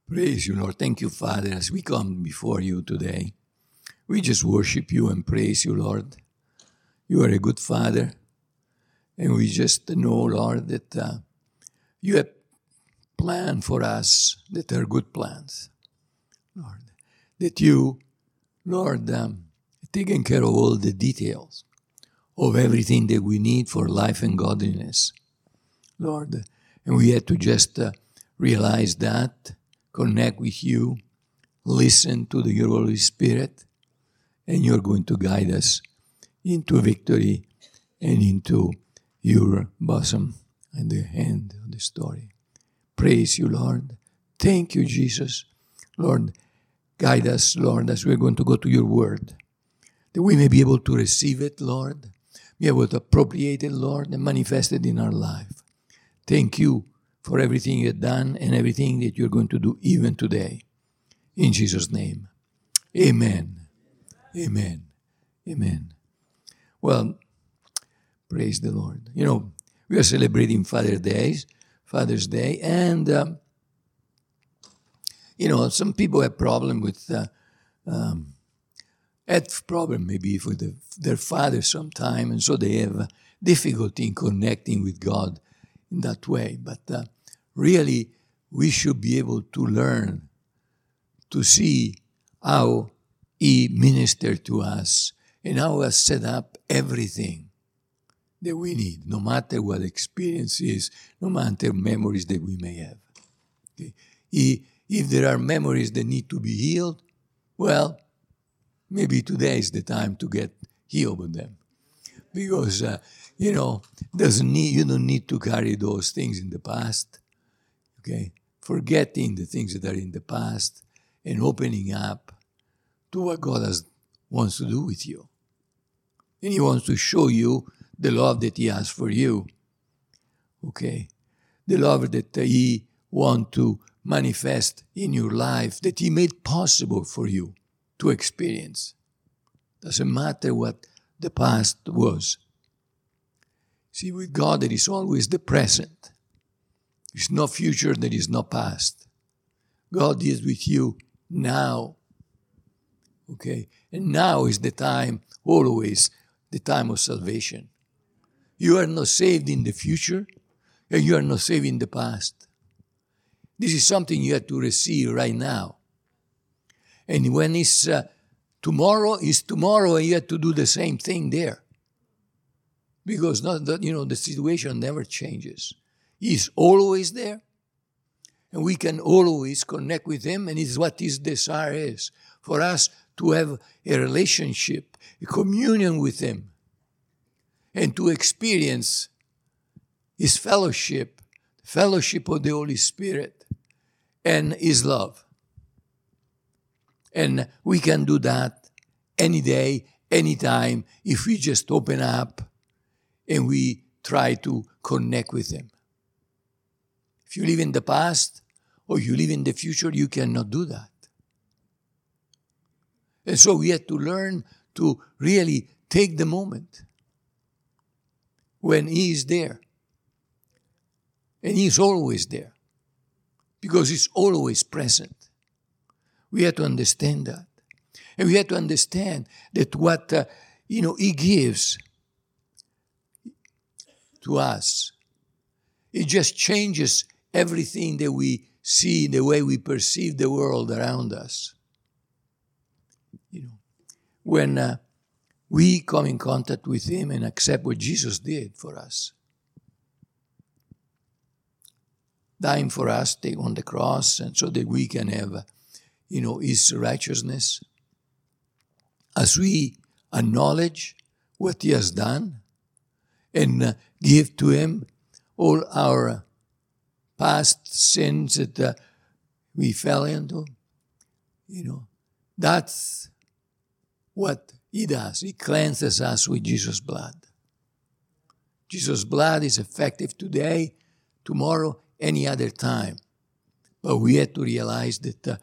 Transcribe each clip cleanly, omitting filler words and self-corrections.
Praise you, Lord. Thank you, Father, as we come before you today. We just worship you and praise you, Lord. You are a good Father. And we just know, Lord, that you have plans for us that are good plans, Lord. That you, Lord, taken care of all the details of everything that we need for life and godliness, Lord. And we had to just realize that, connect with you, listen to your Holy Spirit, and you're going to guide us into victory and into your bosom at the end of the story. Praise you, Lord. Thank you, Jesus. Lord, guide us, Lord, as we're going to go to your word, that we may be able to receive it, Lord, be able to appropriate it, Lord, and manifest it in our life. Thank you for everything you've done and everything that you're going to do even today. In Jesus' name, amen. Amen. Amen. Well, praise the Lord. You know, we are celebrating Father's Day, and, some people have problem with, maybe with their father sometime, and so they have difficulty in connecting with God in that way. But really, we should be able to learn to see how He ministered to us and how He has set up everything that we need, no matter what experience is, no matter memories that we may have. Okay? If there are memories that need to be healed, well, maybe today is the time to get healed with them. Because, you don't need to carry those things in the past. Okay? Forgetting the things that are in the past and opening up to what God wants to do with you. And He wants to show you the love that He has for you. Okay? The love that He wants to manifest in your life, that He made possible for you to experience. Doesn't matter what the past was. See, with God, there is always the present. There's no future, there is no past. God is with you now. Okay? And now is the time, always, the time of salvation. You are not saved in the future, and you are not saved in the past. This is something you have to receive right now. And when it's tomorrow, and you have to do the same thing there. Because the situation never changes. He's always there. And we can always connect with Him, and it's what His desire is, for us to have a relationship, a communion with Him, and to experience His fellowship of the Holy Spirit, and His love. And we can do that any day, anytime, if we just open up and we try to connect with Him. If you live in the past or you live in the future, you cannot do that. And so we have to learn to really take the moment when He is there. And He is always there, because He's always present. We have to understand that. And we have to understand that what He gives to us, it just changes everything that we see, the way we perceive the world around us. When we come in contact with Him and accept what Jesus did for us, dying for us, take on the cross, and so that we can have, His righteousness. As we acknowledge what He has done and give to Him all our past sins that we fell into, that's what He does. He cleanses us with Jesus' blood. Jesus' blood is effective today, tomorrow, any other time. But we have to realize that,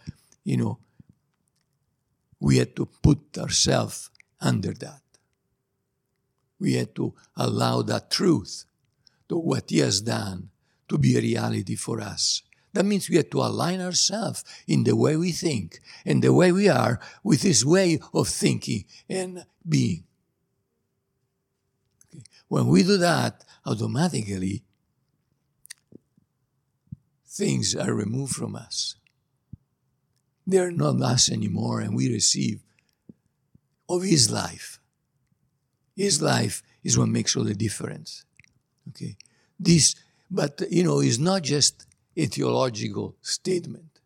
we have to put ourselves under that. We have to allow that truth, to what He has done, to be a reality for us. That means we have to align ourselves in the way we think and the way we are with His way of thinking and being. Okay. When we do that, automatically things are removed from us. They are not us anymore, and we receive of His life. His life is what makes all the difference. Okay, but it's not just a theological statement.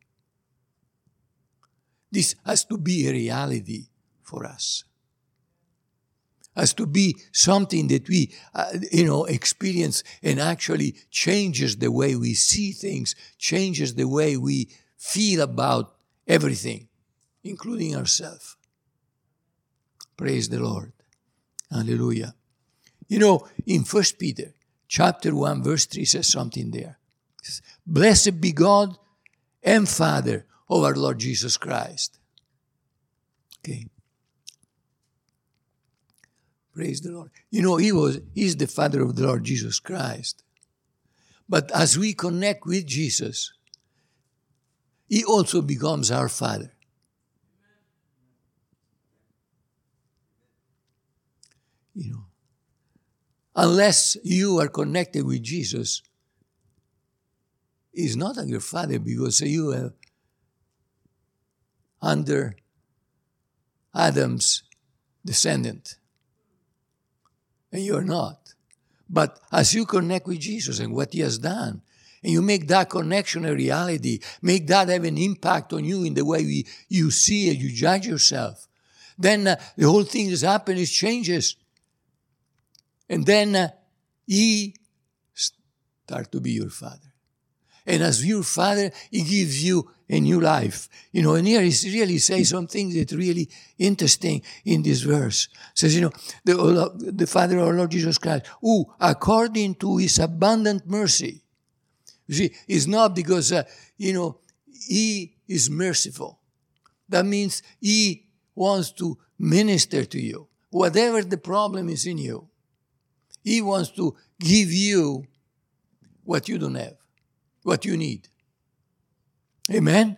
This has to be a reality for us. Has to be something that we, experience and actually changes the way we see things, changes the way we feel about everything, including ourselves. Praise the Lord. Hallelujah. In 1 Peter chapter 1, verse 3 says something there. It says, "Blessed be God and Father of our Lord Jesus Christ." Okay. Praise the Lord. He's the Father of the Lord Jesus Christ. But as we connect with Jesus, He also becomes our Father. Unless you are connected with Jesus, He's not your Father, because you are under Adam's descendant. And you're not. But as you connect with Jesus and what He has done, and you make that connection a reality, make that have an impact on you in the way you see and you judge yourself, then the whole thing that's happened is changes. And then He starts to be your Father. And as your Father, He gives you a new life. And here He really says some things that are really interesting in this verse. It says, the Father of our Lord Jesus Christ, who, according to His abundant mercy. You see, it's not because, He is merciful. That means He wants to minister to you. Whatever the problem is in you, He wants to give you what you don't have, what you need. Amen?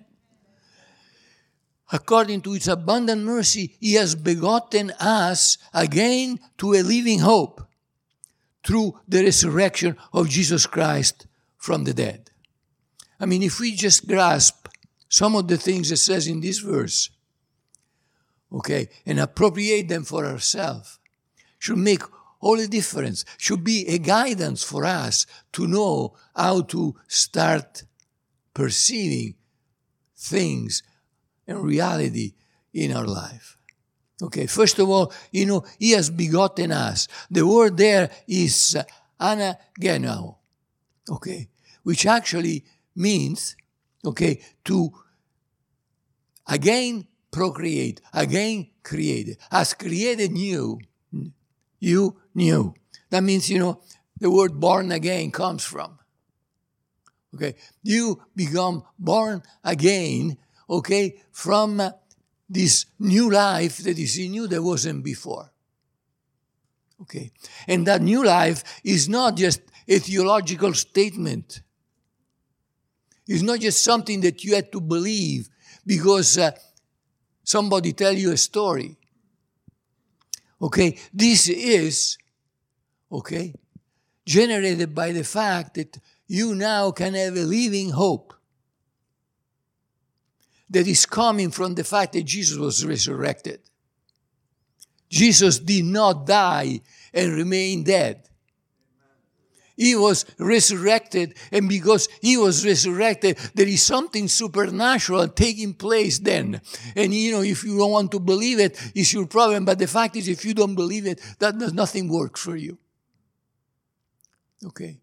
According to His abundant mercy, He has begotten us again to a living hope through the resurrection of Jesus Christ from the dead. I mean, if we just grasp some of the things it says in this verse, okay, and appropriate them for ourselves, should make all the difference, should be a guidance for us to know how to start perceiving things and reality in our life. Okay, first of all, He has begotten us. The word there is anagenao, okay, which actually means, okay, to again procreate, again create, has created new. You new. That means, the word born again comes from. Okay. You become born again, okay, from this new life that is in you that wasn't before. Okay. And that new life is not just a theological statement. It's not just something that you had to believe because somebody tell you a story. Okay, this is, okay, generated by the fact that you now can have a living hope that is coming from the fact that Jesus was resurrected. Jesus did not die and remain dead. He was resurrected, and because He was resurrected, there is something supernatural taking place then. And if you don't want to believe it, it's your problem. But the fact is, if you don't believe it, that does nothing work for you. Okay.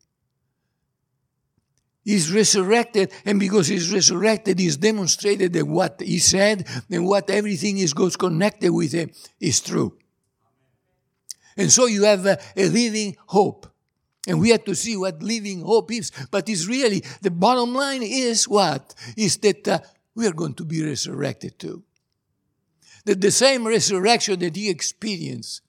He's resurrected, and because He's resurrected, He's demonstrated that what He said and what everything goes connected with Him is true. And so you have a living hope. And we have to see what living hope is. But it's really, the bottom line is what? Is that we are going to be resurrected too. That the same resurrection that He experienced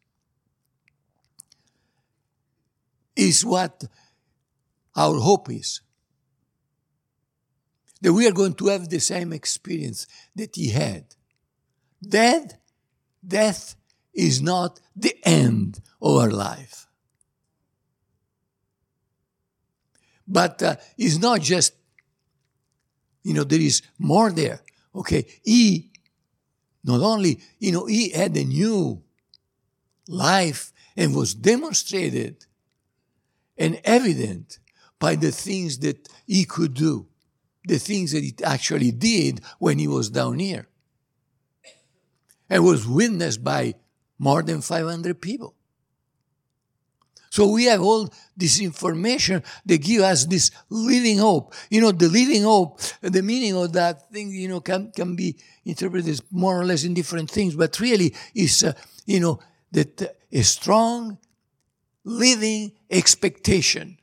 is what our hope is. that we are going to have the same experience that he had. Death is not the end of our life. But it's not just, there is more there. Okay, he not only, he had a new life and was demonstrated and evident by the things that he could do, the things that he actually did when he was down here, and was witnessed by more than 500 people. So we have all this information that give us this living hope. The living hope, the meaning of that thing, can be interpreted more or less in different things, but really is, that a strong living expectation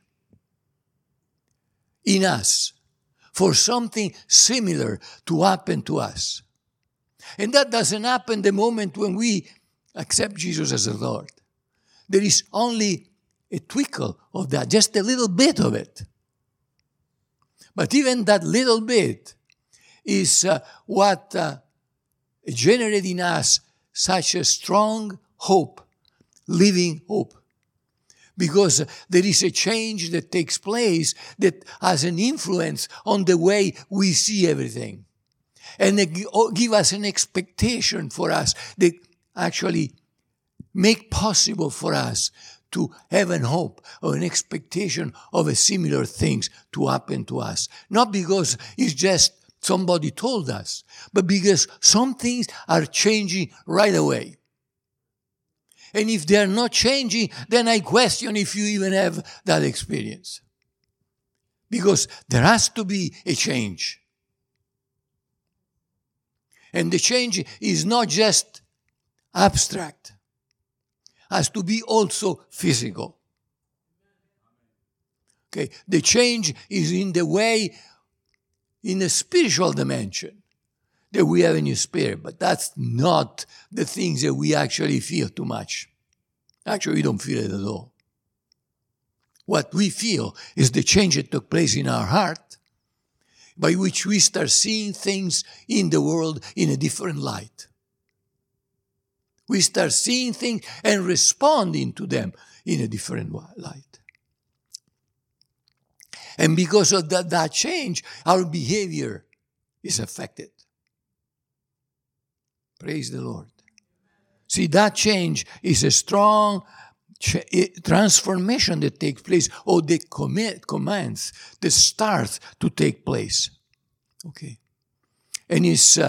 in us for something similar to happen to us. And that doesn't happen the moment when we accept Jesus as the Lord. There is only a twinkle of that, just a little bit of it. But even that little bit is what generates in us such a strong hope, living hope. Because there is a change that takes place that has an influence on the way we see everything. And they give us an expectation for us that actually make possible for us to have an hope or an expectation of a similar things to happen to us. Not because it's just somebody told us, but because some things are changing right away. And if they're not changing, then I question if you even have that experience. Because there has to be a change. And the change is not just abstract. Has to be also physical. Okay, the change is in the way, in the spiritual dimension that we have in your spirit, but that's not the things that we actually feel too much. Actually, we don't feel it at all. What we feel is the change that took place in our heart, by which we start seeing things in the world in a different light. We start seeing things and responding to them in a different light. And because of that change, our behavior is affected. Praise the Lord. See, that change is a strong transformation that takes place, or the commands that start to take place. Okay. And it's,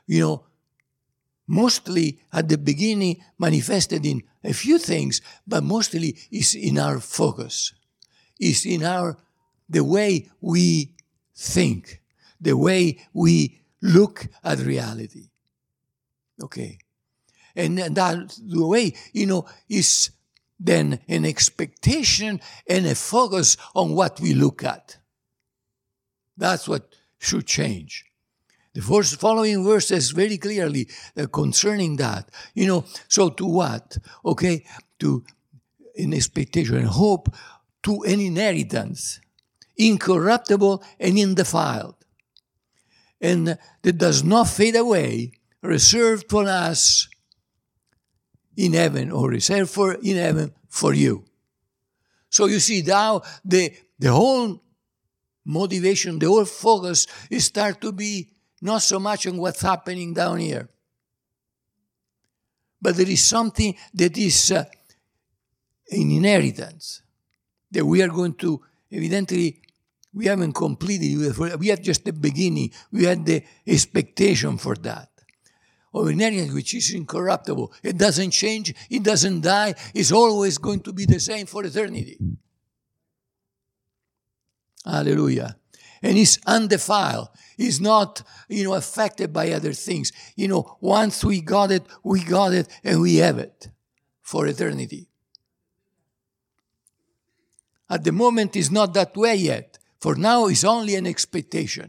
mostly at the beginning manifested in a few things, but mostly is in our focus. Is in the way we think, the way we look at reality. Okay. And that the way, is then an expectation and a focus on what we look at. That's what should change. The following verses very clearly concerning that. So to what? Okay, to an expectation and hope, to an inheritance, incorruptible and undefiled, and that does not fade away, reserved for us in heaven, or reserved in heaven for you. So you see now the whole motivation, the whole focus is start to be not so much on what's happening down here. But there is something that is an inheritance that we are going to, evidently, we haven't completed. We had just the beginning. We had the expectation for that. Of an inheritance which is incorruptible. It doesn't change. It doesn't die. It's always going to be the same for eternity. Hallelujah. And it's undefiled. It's not, affected by other things. Once we got it, and we have it for eternity. At the moment, it's not that way yet. For now, it's only an expectation.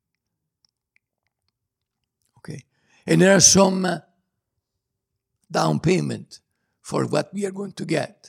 Okay. And there are some down payment for what we are going to get.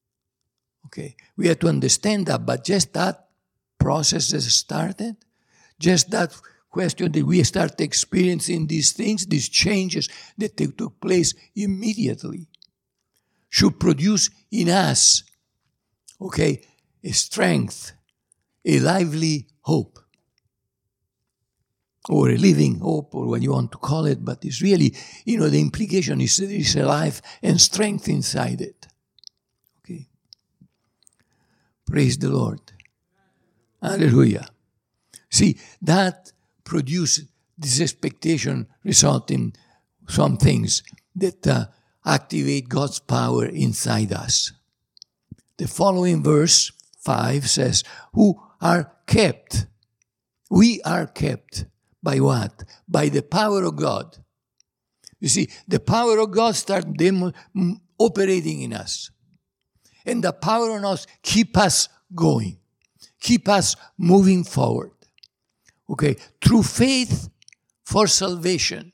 Okay. We have to understand that, but just that process has started just that question that we start experiencing these things, these changes that took place immediately, should produce in us, okay, a strength, a lively hope, or a living hope, or what you want to call it, but it's really, the implication is there is a life and strength inside it. Okay. Praise the Lord. Hallelujah. See, that produces this expectation, result in some things that activate God's power inside us. The following verse 5 says, who are kept. We are kept by what? By the power of God. You see, the power of God starts operating in us. And the power on us keep us going. Keep us moving forward. Okay, through faith for salvation.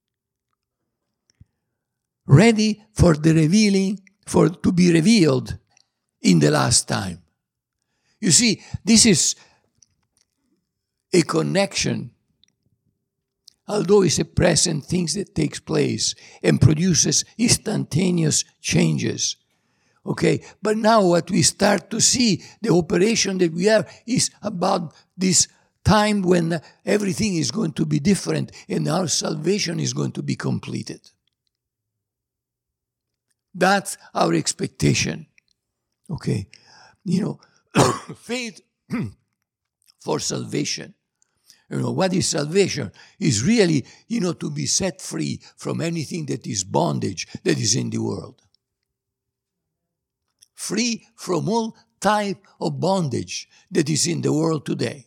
Ready for the revealing, to be revealed in the last time. You see, this is a connection, although it's a present thing that takes place and produces instantaneous changes. Okay, but now what we start to see, the operation that we have is about this time when everything is going to be different and our salvation is going to be completed. That's our expectation. Okay, faith for salvation. What is salvation? Is really, to be set free from anything that is bondage that is in the world. Free from all type of bondage that is in the world today.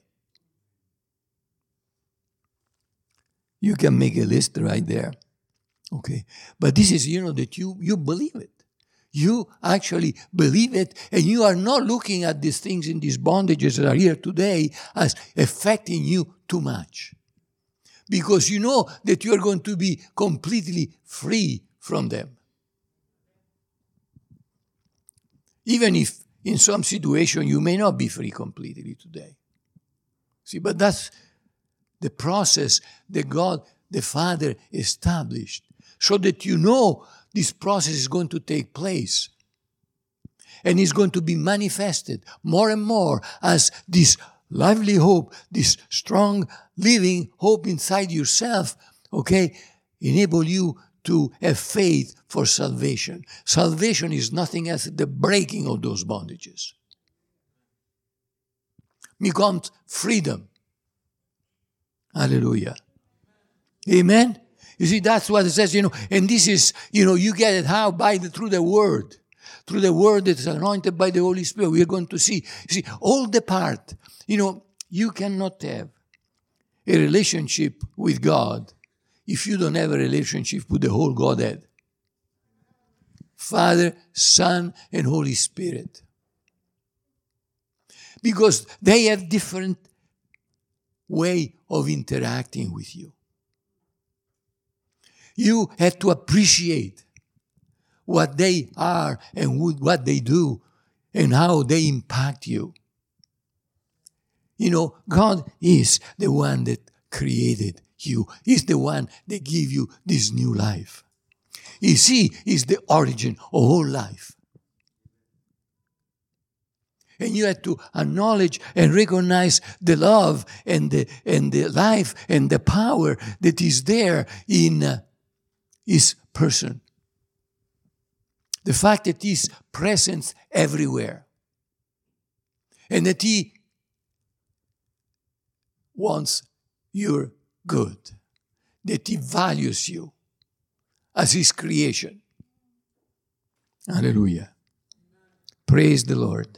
You can make a list right there. Okay. But this is, that you believe it. You actually believe it, and you are not looking at these things in these bondages that are here today as affecting you too much. Because you know that you are going to be completely free from them. Even if in some situation you may not be free completely today. See, but that's the process that God, the Father, established. So that this process is going to take place. And is going to be manifested more and more as this lively hope, this strong living hope inside yourself, okay, enable you to have faith for salvation. Salvation is nothing else than the breaking of those bondages. Becomes freedom. Hallelujah. Amen? You see, that's what it says, and this is, you get it how? Through the Word. Through the Word that is anointed by the Holy Spirit. We are going to see. You see, all the part. You cannot have a relationship with God if you don't have a relationship with the whole Godhead. Father, Son, and Holy Spirit. Because they have different way of interacting with you. You have to appreciate what they are and what they do and how they impact you. God is the one that created you. He's the one that gave you this new life. He is the origin of all life. And you have to acknowledge and recognize the love and the life and the power that is there in His person. The fact that He's present everywhere. And that He wants your good. That He values you as His creation. Hallelujah. Praise the Lord.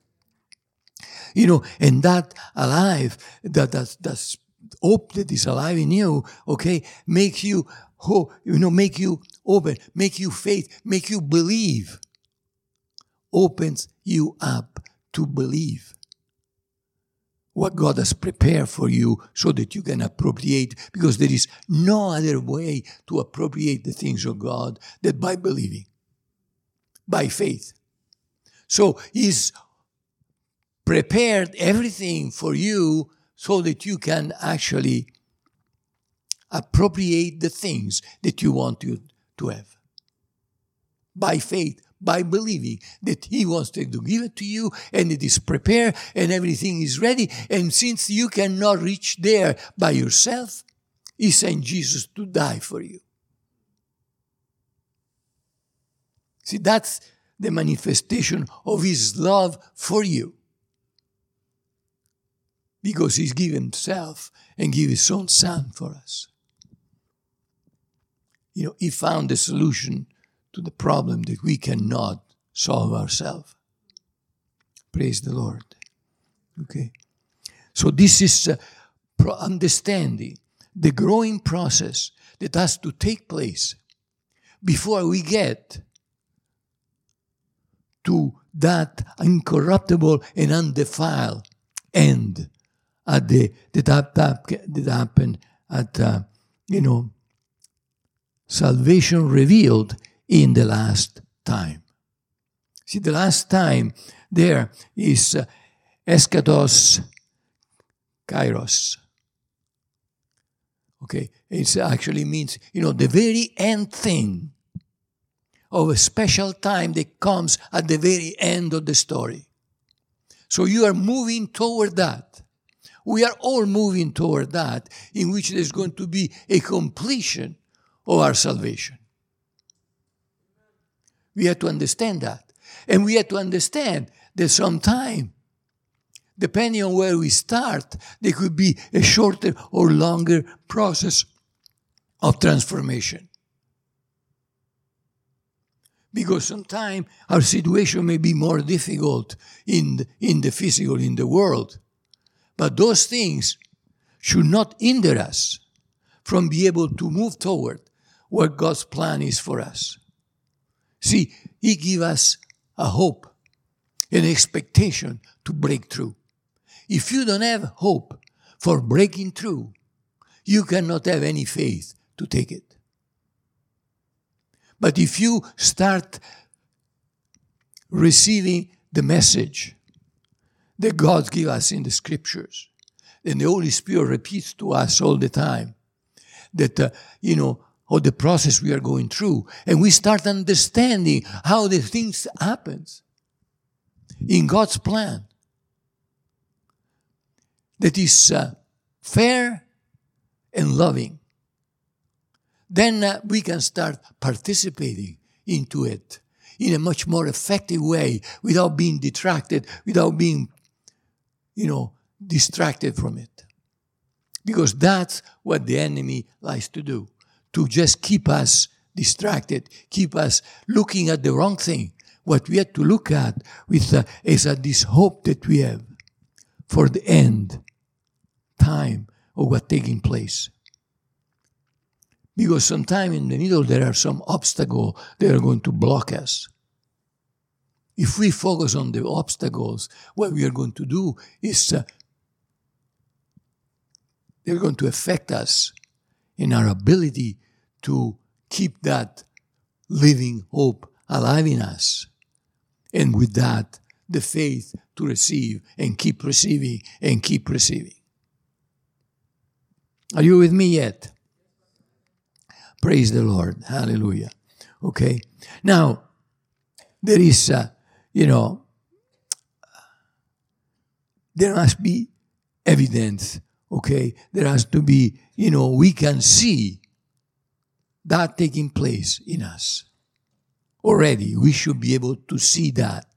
And that alive, that hope that is alive in you, okay, make you hope, make you open, make you faith, make you believe. Opens you up to believe what God has prepared for you so that you can appropriate, because there is no other way to appropriate the things of God than by believing, by faith. So He's prepared everything for you so that you can actually appropriate the things that you want to have. By faith, by believing that He wants to give it to you, and it is prepared and everything is ready. And since you cannot reach there by yourself, He sent Jesus to die for you. See, that's the manifestation of His love for you. Because He's given Himself and gave His own Son for us. He found the solution to the problem that we cannot solve ourselves. Praise the Lord. Okay. So this is understanding the growing process that has to take place before we get to that incorruptible and undefiled end that happened at salvation revealed in the last time. See, the last time there is eschatos kairos. Okay, it actually means, the very end thing of a special time that comes at the very end of the story. So you are moving toward that. We are all moving toward that, in which there's going to be a completion of our salvation. We have to understand that. And we have to understand that sometime, depending on where we start, there could be a shorter or longer process of transformation. Because sometimes our situation may be more difficult in the physical, in the world. But those things should not hinder us from being able to move toward what God's plan is for us. See, He gives us a hope, an expectation to break through. If you don't have hope for breaking through, you cannot have any faith to take it. But if you start receiving the message that God gives us in the Scriptures, and the Holy Spirit repeats to us all the time that, of the process we are going through, and we start understanding how the things happens in God's plan that is fair and loving, then we can start participating into it in a much more effective way without being detracted, without being, distracted from it. Because that's what the enemy likes to do, to just keep us distracted, keep us looking at the wrong thing. What we have to look at is this hope that we have for the end time of what's taking place. Because sometime in the middle there are some obstacles that are going to block us. If we focus on the obstacles, what we are going to do is they're going to affect us in our ability to keep that living hope alive in us. And with that, the faith to receive and keep receiving and keep receiving. Are you with me yet? Praise the Lord. Hallelujah. Okay. Now, there is, there must be evidence. Okay. There has to be, we can see that taking place in us. Already, we should be able to see that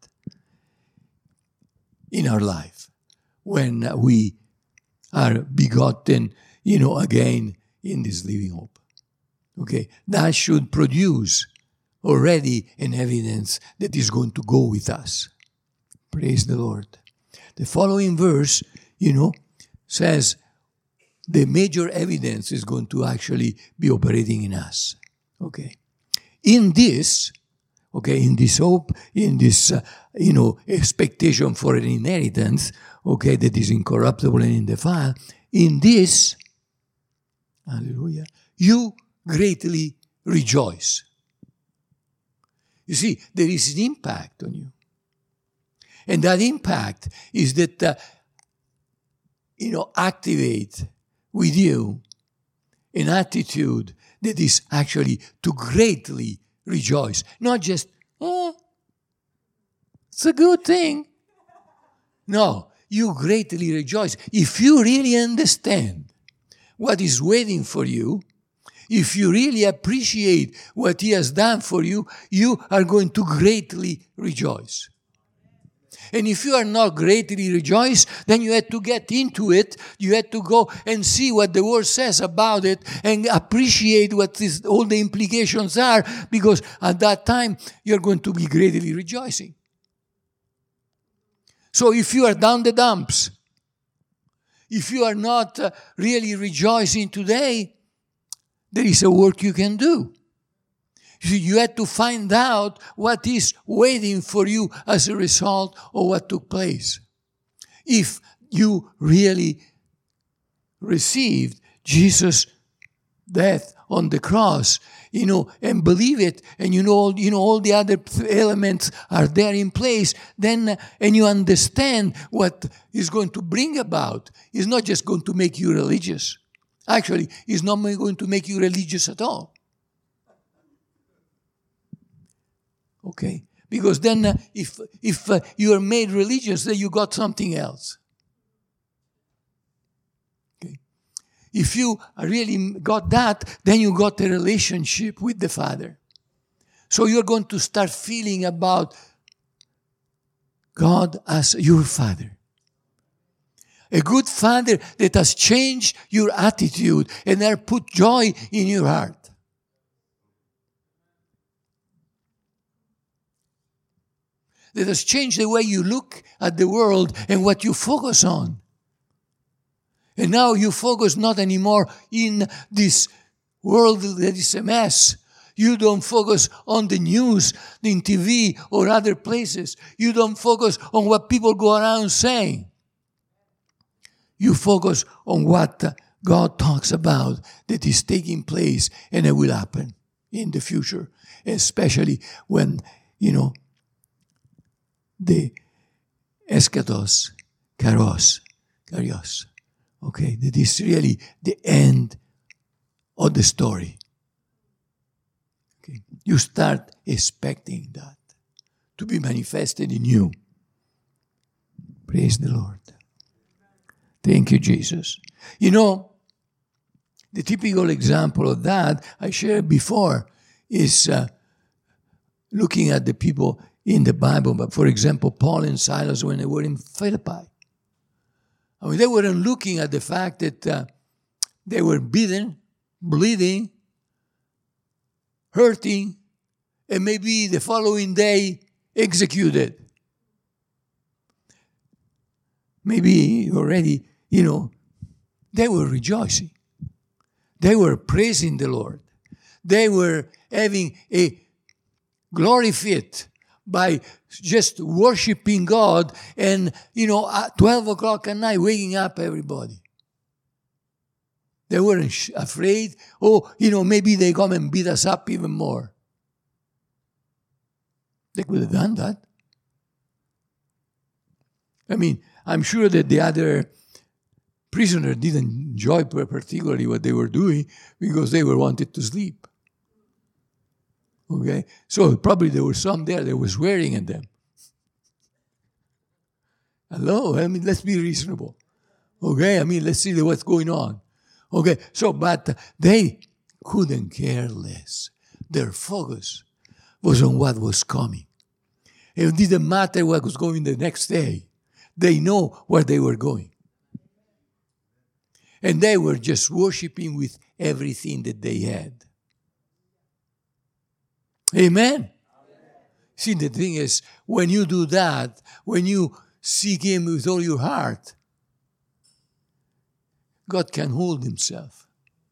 in our life when we are begotten, again in this living hope. Okay, that should produce already an evidence that is going to go with us. Praise the Lord. The following verse, says the major evidence is going to actually be operating in us. Okay. In this hope, in this, expectation for an inheritance, okay, that is incorruptible and undefiled, in this, hallelujah, you greatly rejoice. You see, there is an impact on you. And that impact is that activate with you an attitude that is actually to greatly rejoice. Not just, it's a good thing. No, you greatly rejoice. If you really understand what is waiting for you, if you really appreciate what He has done for you, you are going to greatly rejoice. And if you are not greatly rejoice, then you have to get into it. You have to go and see what the Word says about it and appreciate what all the implications are, because at that time you're going to be greatly rejoicing. So if you are down the dumps, if you are not really rejoicing today, there is a work you can do. You have to find out what is waiting for you as a result of what took place. If you really received Jesus' death on the cross, and believe it, and all the other elements are there in place, then, and you understand what is going to bring about, it's not just going to make you religious. Actually, it's not going to make you religious at all. Okay? Because then if you are made religious, then you got something else. Okay? If you really got that, then you got a relationship with the Father. So you're going to start feeling about God as your Father. A good Father that has changed your attitude and has put joy in your heart. That has changed the way you look at the world and what you focus on. And now you focus not anymore in this world that is a mess. You don't focus on the news, in TV or other places. You don't focus on what people go around saying. You focus on what God talks about that is taking place and it will happen in the future, especially when, the eschatos, kairos, okay, that is really the end of the story. Okay, you start expecting that to be manifested in you. Praise the Lord. Thank you, Jesus. The typical example of that I shared before is looking at the people in the Bible. But for example, Paul and Silas, when they were in Philippi, they weren't looking at the fact that they were beaten, bleeding, hurting, and maybe the following day executed. Maybe already, they were rejoicing. They were praising the Lord. They were having a glory fit by just worshiping God and, at 12 o'clock at night, waking up everybody. They weren't afraid. Maybe they come and beat us up even more. They could have done that. I'm sure that the other prisoners didn't enjoy particularly what they were doing because they were wanted to sleep. Okay? So probably there were some there that were swearing at them. Hello? Let's be reasonable. Okay? Let's see what's going on. Okay? So, but they couldn't care less. Their focus was on what was coming. It didn't matter what was going the next day. They know where they were going. And they were just worshiping with everything that they had. Amen? See, the thing is, when you do that, when you seek Him with all your heart, God can hold Himself.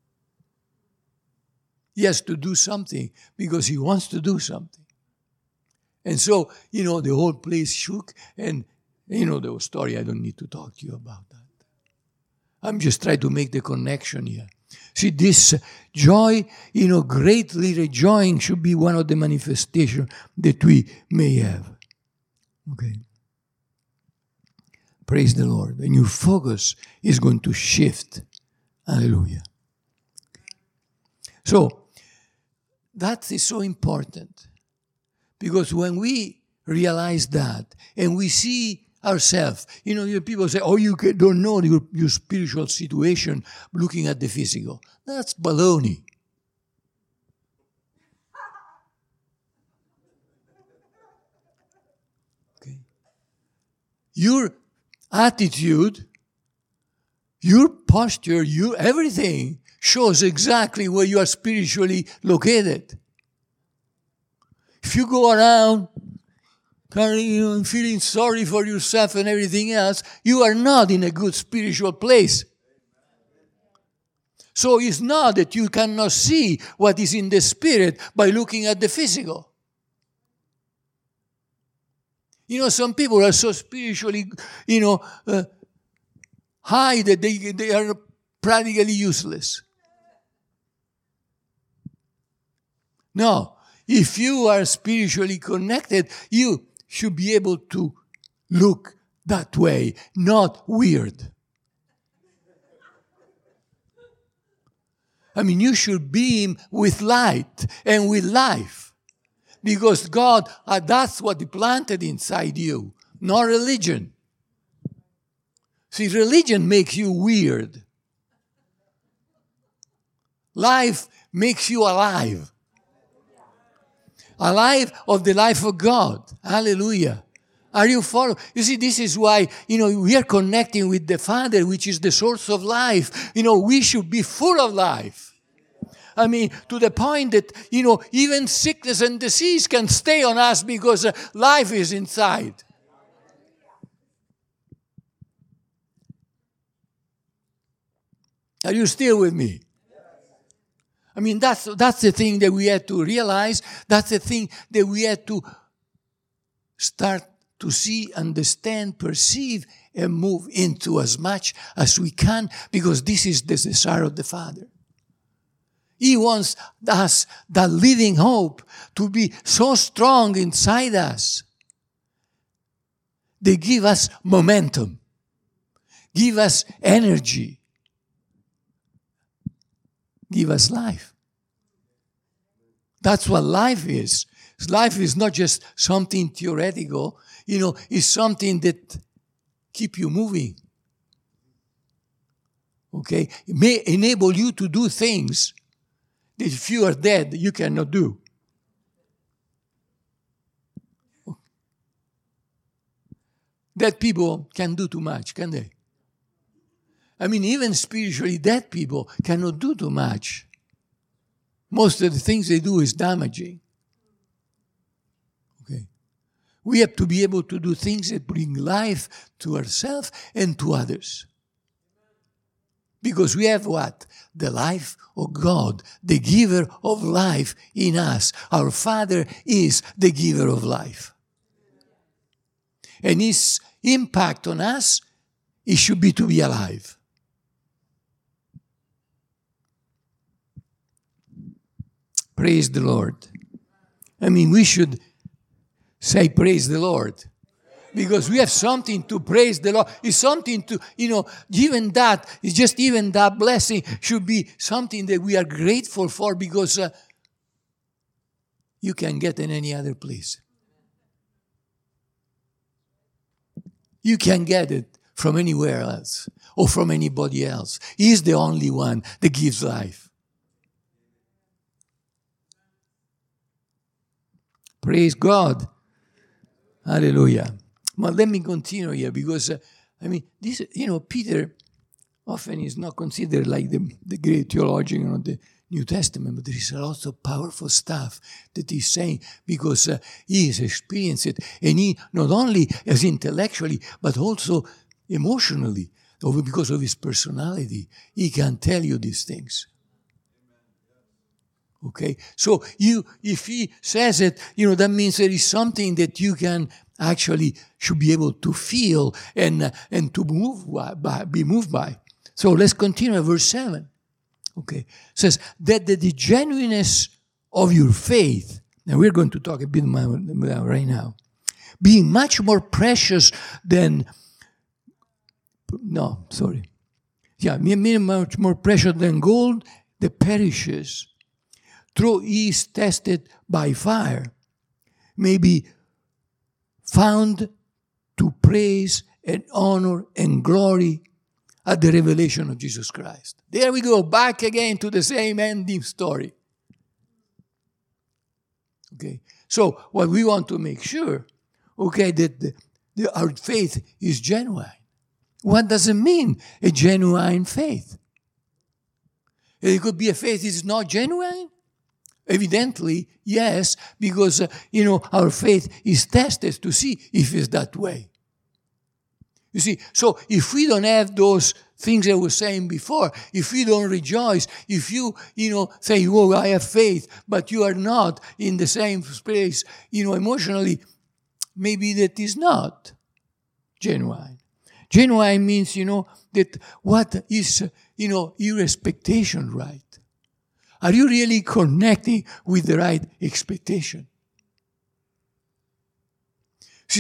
He has to do something because He wants to do something. And so, the whole place shook, and the story, I don't need to talk to you about that. I'm just trying to make the connection here. See, this joy, greatly rejoicing should be one of the manifestations that we may have. Okay. Praise the Lord. And your focus is going to shift. Hallelujah. So, that is so important. Because when we realize that, and we see ourselves, people say, you don't know your spiritual situation looking at the physical. That's baloney. Okay. Your attitude, your posture, everything shows exactly where you are spiritually located. If you go around feeling sorry for yourself and everything else, you are not in a good spiritual place. So it's not that you cannot see what is in the spirit by looking at the physical. Some people are so spiritually, high that they are practically useless. No. If you are spiritually connected, you should be able to look that way, not weird. You should beam with light and with life. Because God, that's what He planted inside you, not religion. See, religion makes you weird. Life makes you alive. Alive of the life of God. Hallelujah. Are you following? You see, this is why, we are connecting with the Father, which is the source of life. We should be full of life. To the point that, even sickness and disease can stay on us because life is inside. Are you still with me? That's the thing that we have to realize. That's the thing that we have to start to see, understand, perceive, and move into as much as we can, because this is the desire of the Father. He wants us, that living hope, to be so strong inside us. They give us momentum, give us energy, give us life. That's what life is. Life is not just something theoretical, it's something that keeps you moving. Okay? It may enable you to do things that if you are dead, you cannot do. Dead people can do too much, can they? Even spiritually dead people cannot do too much. Most of the things they do is damaging. Okay. We have to be able to do things that bring life to ourselves and to others. Because we have what? The life of God, the giver of life in us. Our Father is the giver of life. And His impact on us, it should be to be alive. Praise the Lord. We should say praise the Lord. Because we have something to praise the Lord. It's something to, even that blessing should be something that we are grateful for, because you can get in any other place. You can get it from anywhere else or from anybody else. He is the only one that gives life. Praise God. Hallelujah. But let me continue here, because, this, Peter often is not considered like the great theologian of the New Testament, but there is a lot of powerful stuff that he's saying, because he has experienced it, and he not only as intellectually, but also emotionally, because of his personality, he can tell you these things. Okay, so if he says it, that means there is something that you can actually should be able to feel and to be moved by. So let's continue verse 7. Okay, it says that the genuineness of your faith, and we're going to talk a bit about right now, being much more precious than no, sorry. Yeah, much more precious than gold that perishes, though is tested by fire, may be found to praise and honor and glory at the revelation of Jesus Christ. There we go, back again to the same ending story. Okay, so what we want to make sure, okay, that our faith is genuine. What does it mean, a genuine faith? It could be a faith that is not genuine? Evidently, yes, because, our faith is tested to see if it's that way. You see, so if we don't have those things I was saying before, if we don't rejoice, if you, say, oh, I have faith, but you are not in the same place, emotionally, maybe that is not genuine. Genuine means, that what is, your expectation right? Are you really connecting with the right expectation? See,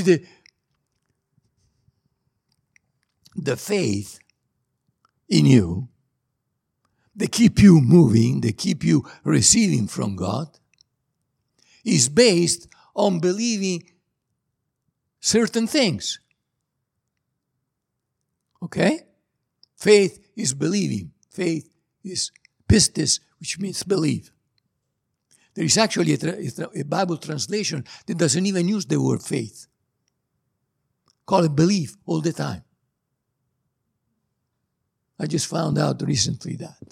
the faith in you, they keep you moving, they keep you receiving from God, is based on believing certain things. Okay? Faith is believing. Faith is pistis, which means believe. There is actually a Bible translation that doesn't even use the word faith. Call it belief all the time. I just found out recently that.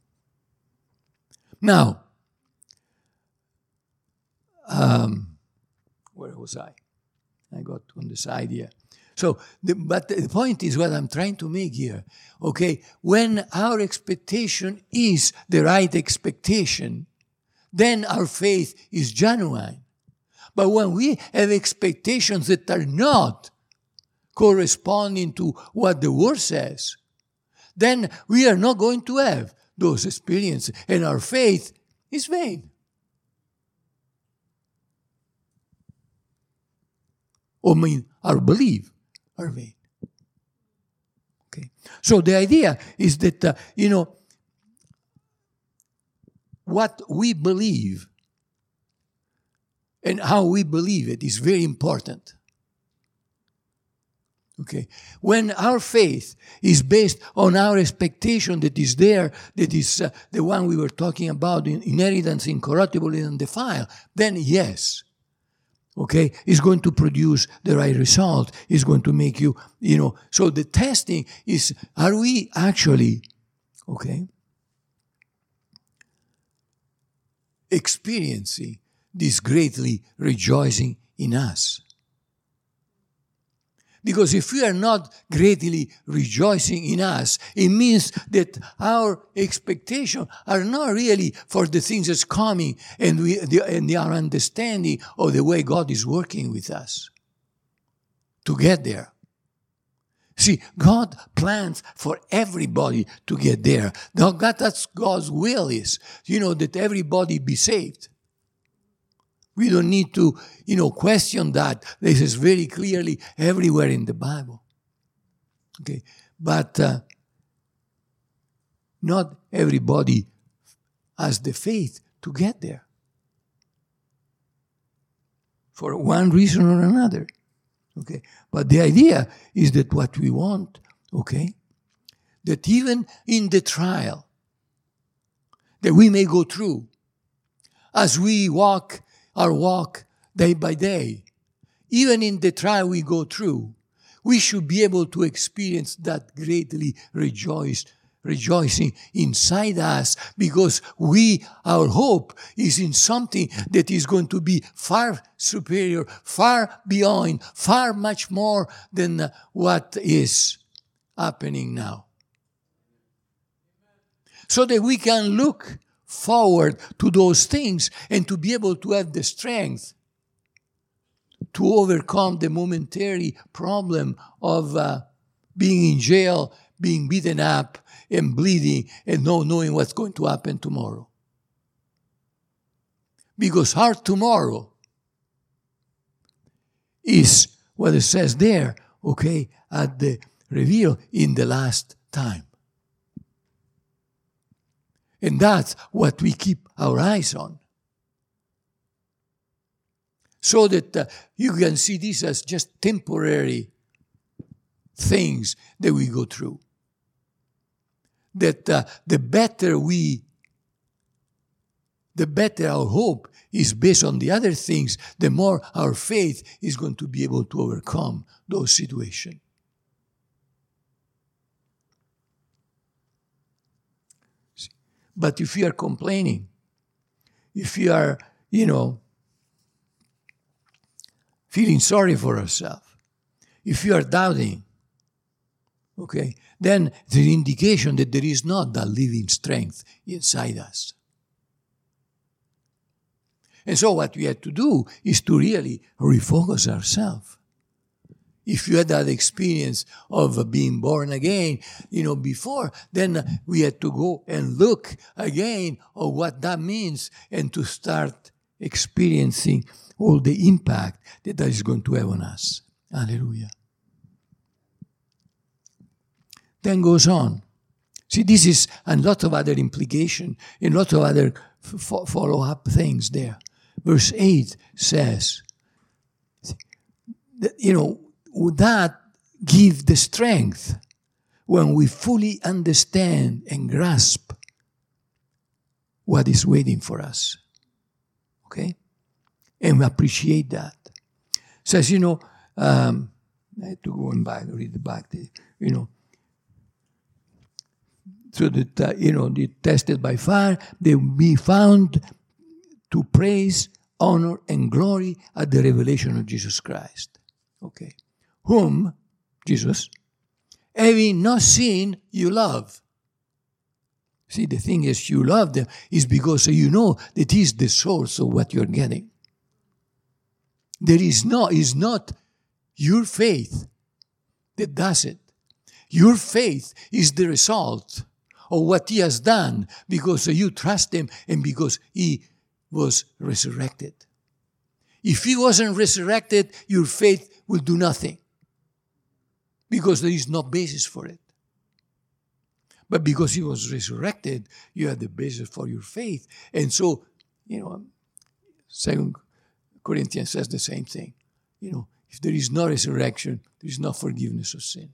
Now, where was I? I got on this idea. So, but the point is what I'm trying to make here. Okay, when our expectation is the right expectation, then our faith is genuine. But when we have expectations that are not corresponding to what the Word says, then we are not going to have those experiences, and our faith is vain. Our belief are vain. Okay. So the idea is that, what we believe and how we believe it is very important. Okay. When our faith is based on our expectation that is there, that is the one we were talking about, inheritance incorruptible and undefiled, then yes, okay, it's going to produce the right result. It's going to make you, so the testing is, are we actually, okay, experiencing this greatly rejoicing in us? Because if we are not greatly rejoicing in us, it means that our expectations are not really for the things that's coming and our understanding of the way God is working with us to get there. See, God plans for everybody to get there. That's God's will is, that everybody be saved. We don't need to, question that. This is very clearly everywhere in the Bible. Okay, but not everybody has the faith to get there. For one reason or another. Okay, but the idea is that what we want, okay, that even in the trial that we may go through, as we walk our walk day by day, even in the trial we go through, we should be able to experience that greatly rejoicing inside us, because our hope is in something that is going to be far superior, far beyond, far much more than what is happening now. So that we can look forward to those things and to be able to have the strength to overcome the momentary problem of being in jail, being beaten up and bleeding and not knowing what's going to happen tomorrow. Because our tomorrow is what it says there, okay, at the revealed in the last time. And that's what we keep our eyes on. So that you can see this as just temporary things that we go through. That the better our hope is based on the other things, the more our faith is going to be able to overcome those situations. But if you are complaining, if you are, feeling sorry for yourself, if you are doubting, okay, then the indication that there is not that living strength inside us. And so what we have to do is to really refocus ourselves. If you had that experience of being born again, before, then we had to go and look again at what that means and to start experiencing all the impact that is going to have on us. Hallelujah. Then goes on. See, this is a lot of other implication, a lot of other follow-up things there. Verse 8 says, that gives the strength when we fully understand and grasp what is waiting for us. Okay? And we appreciate that. Says, I had to go and read the back, so that, they tested by fire, they will be found to praise, honor, and glory at the revelation of Jesus Christ. Okay. Whom, Jesus, having not seen, you love. See, the thing is, you love them is because you know that He is the source of what you're getting. Is not your faith that does it. Your faith is the result of what He has done because you trust Him and because He was resurrected. If He wasn't resurrected, your faith will do nothing because there is no basis for it. But because He was resurrected, you have the basis for your faith. And so, 2 Corinthians says the same thing. If there is no resurrection, there is no forgiveness of sin.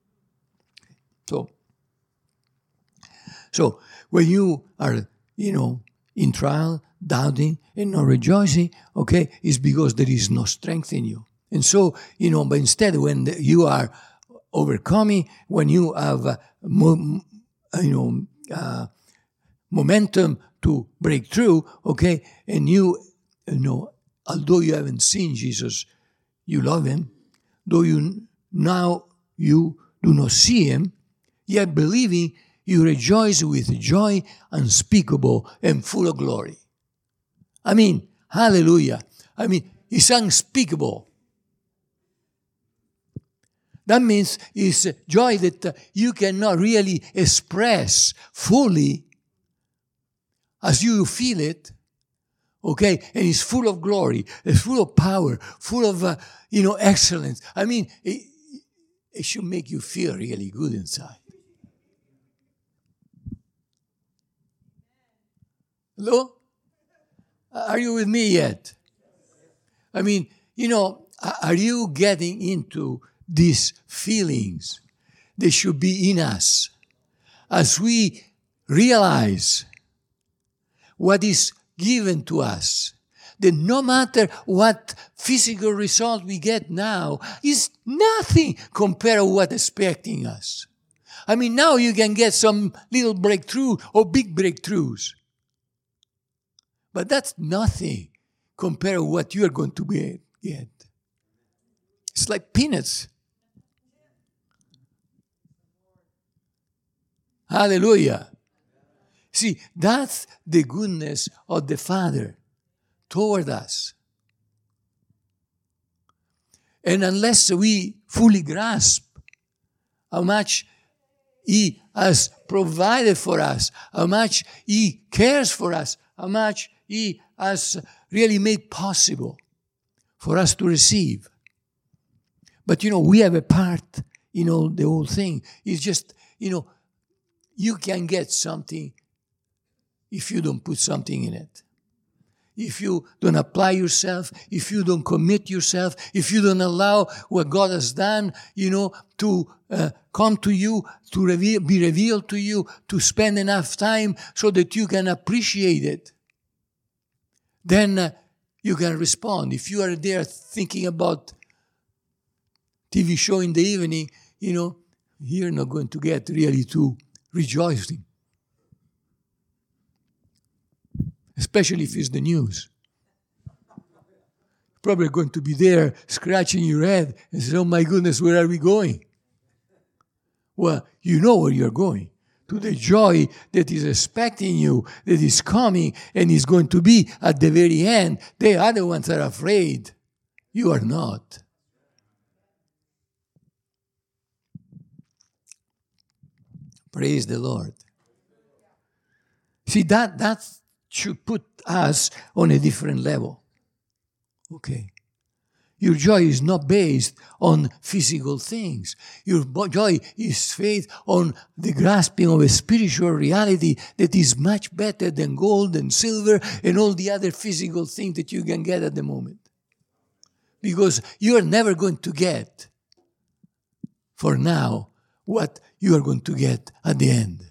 So when you are, in trial, doubting, and not rejoicing, okay, it's because there is no strength in you. And so, but instead when you are overcoming, when you have, momentum to break through, okay, and although you haven't seen Jesus, you love Him. Though you do not see Him, yet believing, you rejoice with joy unspeakable and full of glory. Hallelujah. It's unspeakable. That means it's joy that you cannot really express fully as you feel it. Okay, and it's full of glory, it's full of power, full of, excellence. It should make you feel really good inside. Hello? Are you with me yet? Are you getting into these feelings that should be in us as we realize what is given to us, that no matter what physical result we get now is nothing compared to what is expecting us. Now you can get some little breakthrough or big breakthroughs. But that's nothing compared to what you are going to get. It's like peanuts. Hallelujah. See, that's the goodness of the Father toward us. And unless we fully grasp how much He has provided for us, how much He cares for us, how much He has really made possible for us to receive. But we have a part the whole thing. It's just, you can get something if you don't put something in it. If you don't apply yourself, if you don't commit yourself, if you don't allow what God has done, to come to you, to be revealed to you, to spend enough time so that you can appreciate it, then you can respond. If you are there thinking about TV show in the evening, you're not going to get really to rejoicing. Especially if it's the news. Probably going to be there scratching your head and say, oh my goodness, where are we going? Well, you know where you're going. To the joy that is expecting you, that is coming and is going to be at the very end. The other ones are afraid. You are not. Praise the Lord. See, that should put us on a different level. Okay. Your joy is not based on physical things. Your joy is based on the grasping of a spiritual reality that is much better than gold and silver and all the other physical things that you can get at the moment. Because you are never going to get, for now, what you are going to get at the end.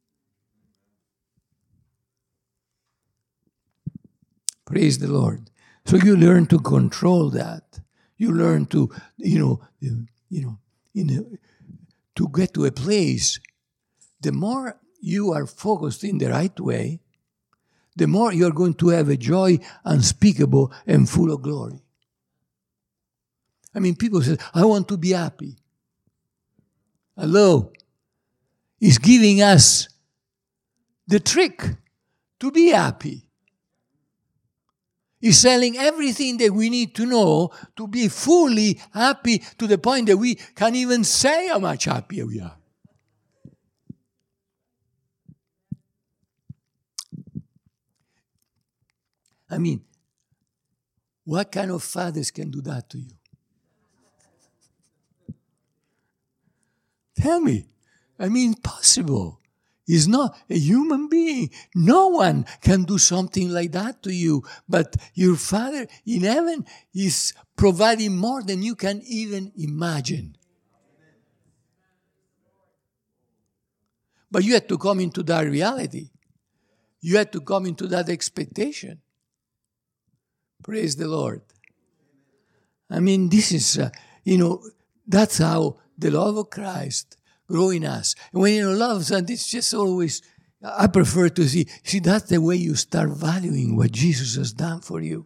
Praise the Lord. So you learn to control that. You learn to, to get to a place. The more you are focused in the right way, the more you are going to have a joy unspeakable and full of glory. I mean, people say, I want to be happy. Hello. He's giving us the trick to be happy. He's selling everything that we need to know to be fully happy to the point that we can't even say how much happier we are. I mean, what kind of fathers can do that to you? Tell me. I mean, impossible. He's not a human being. No one can do something like that to you. But your Father in heaven is providing more than you can even imagine. But you have to come into that reality. You have to come into that expectation. Praise the Lord. I mean, this is, that's how the love of Christ grow in us. And when you love something, it's just always, I prefer to see, that's the way you start valuing what Jesus has done for you.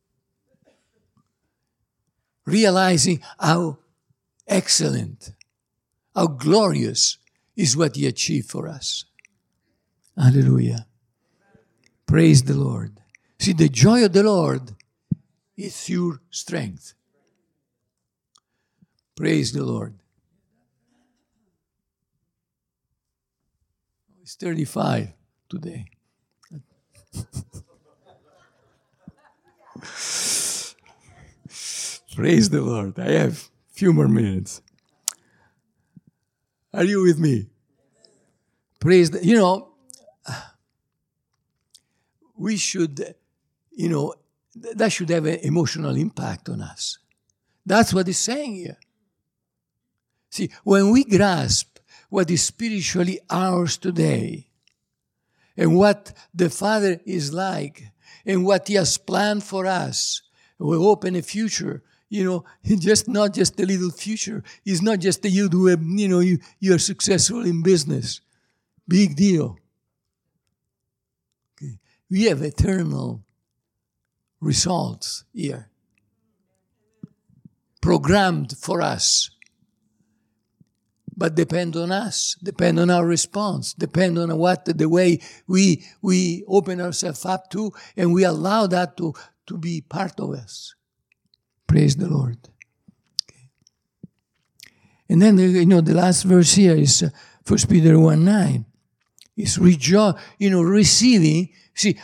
Realizing how excellent, how glorious is what He achieved for us. Hallelujah. Praise the Lord. See, the joy of the Lord is your strength. Praise the Lord. It's 35 today. Praise the Lord. I have a few more minutes. Are you with me? Praise the, we should, that should have an emotional impact on us. That's what it's saying here. See, when we grasp what is spiritually ours today, and what the Father is like, and what He has planned for us, we open a future. Not just a little future. It's not just that you do you are successful in business. Big deal. Okay. We have eternal results here. Programmed for us. But depend on us, depend on our response, depend on the way we open ourselves up to, and we allow that to be part of us. Praise the Lord. Okay. And then the last verse here is 1 Peter 1:9. It's receiving. See,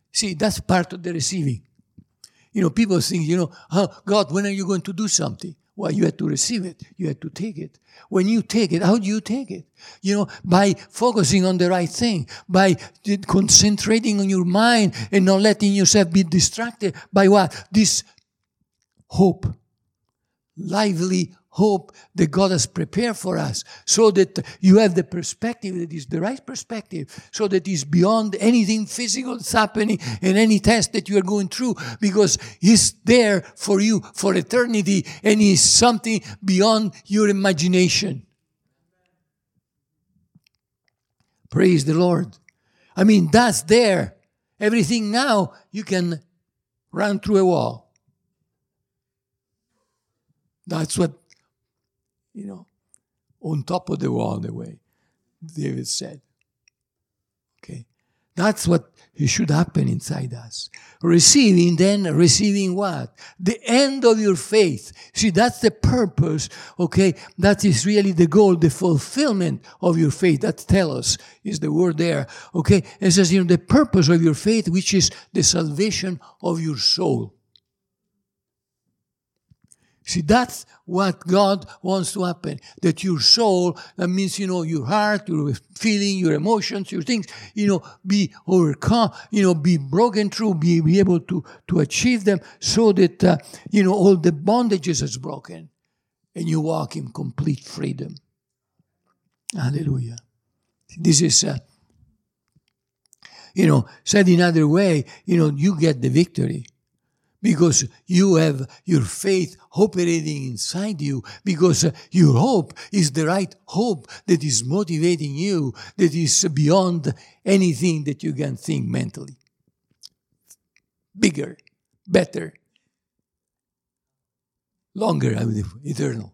that's part of the receiving. People think, God, when are you going to do something? Well, you had to receive it. You had to take it. When you take it, how do you take it? By focusing on the right thing, by concentrating on your mind and not letting yourself be distracted by what? This hope, lively hope that God has prepared for us, so that you have the perspective that is the right perspective, so that is beyond anything physical that's happening in any test that you are going through, because He's there for you for eternity, and He's something beyond your imagination. Praise the Lord. I mean, that's there. Everything now, you can run through a wall. That's what, on top of the wall, the way David said. Okay. That's what should happen inside us. Receiving what? The end of your faith. See, that's the purpose, okay? That is really the goal, the fulfillment of your faith. That telos is the word there, okay? It says, the purpose of your faith, which is the salvation of your soul. See, that's what God wants to happen. That your soul, that means, your heart, your feeling, your emotions, your things, be overcome, be broken through, be able to achieve them, so that, all the bondages is broken and you walk in complete freedom. Hallelujah. This is, said another way, you get the victory. Because you have your faith operating inside you, because your hope is the right hope that is motivating you, that is beyond anything that you can think mentally. Bigger, better, longer, eternal.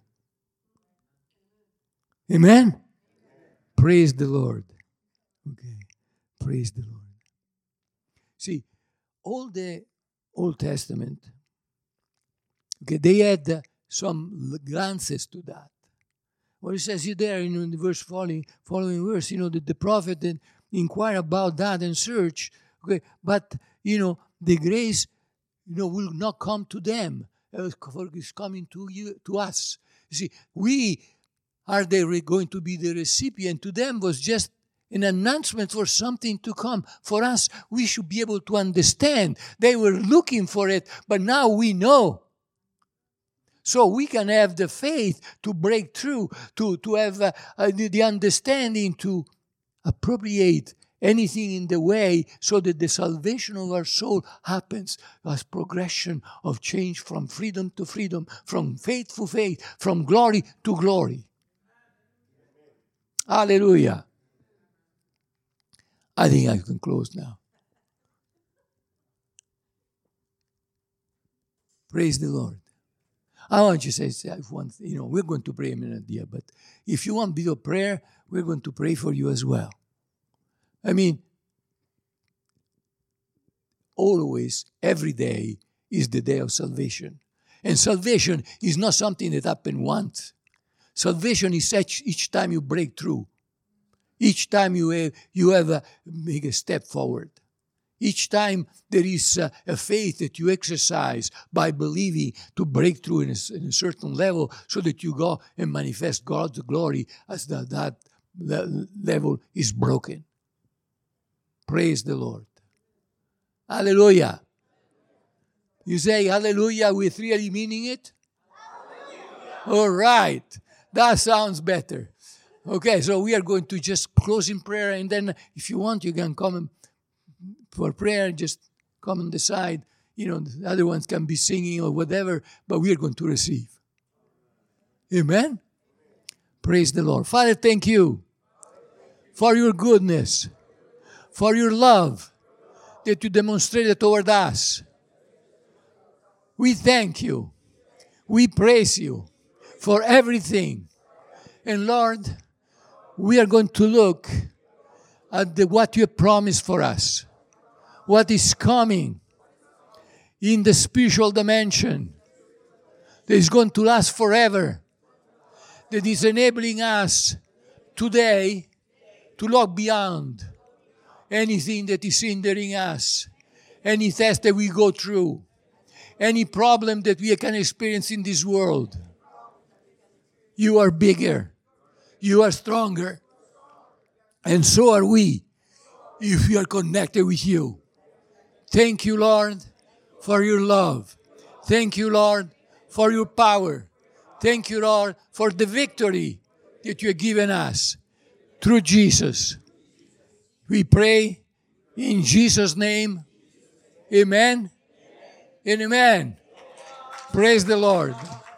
Amen? Praise the Lord. Okay, praise the Lord. See, all the Old Testament, okay, they had some glances to that. What it says there in the verse following verse, that the prophet then inquire about that and search, okay, but, the grace, will not come to them, for it's coming to us. You see, we are going to be the recipient. To them was just an announcement for something to come. For us, we should be able to understand. They were looking for it, but now we know. So we can have the faith to break through, to have the understanding to appropriate anything in the way, so that the salvation of our soul happens as progression of change from freedom to freedom, from faith to faith, from glory to glory. Hallelujah. I think I can close now. Praise the Lord. I want you to say, we're going to pray a minute here, but if you want a bit of prayer, we're going to pray for you as well. I mean, always, every day is the day of salvation. And salvation is not something that happened once. Salvation is each time you break through. Each time you have make a step forward. Each time there is a faith that you exercise by believing to break through in a certain level, so that you go and manifest God's glory as that level is broken. Praise the Lord. Hallelujah. You say hallelujah with really meaning it? Hallelujah. All right. That sounds better. Okay, so we are going to just close in prayer, and then if you want, you can come for prayer, just come on the side. The other ones can be singing or whatever, but we are going to receive. Amen? Praise the Lord. Father, thank you for your goodness, for your love that you demonstrated toward us. We thank you. We praise you for everything. And Lord, we are going to look at what you have promised for us, what is coming in the spiritual dimension that is going to last forever, that is enabling us today to look beyond anything that is hindering us, any test that we go through, any problem that we can experience in this world. You are bigger. You are stronger. And so are we if we are connected with you. Thank you, Lord, for your love. Thank you, Lord, for your power. Thank you, Lord, for the victory that you have given us through Jesus. We pray in Jesus' name. Amen and amen. Praise the Lord.